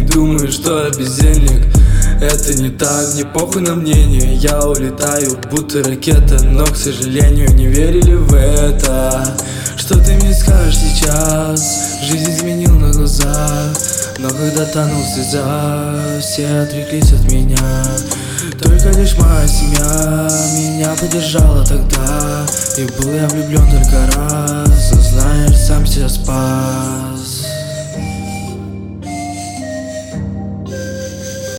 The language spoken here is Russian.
думаешь, что я бездельник. Это не так, не похуй на мнение. Я улетаю, будто ракета, но, к сожалению, не верили в это. Что ты мне скажешь сейчас? Жизнь изменил на глазах, но когда тонул в слезах, все отреклись от меня. Только лишь моя семья меня поддержала тогда. И был я влюблен только раз, но знаешь, сам себя спас.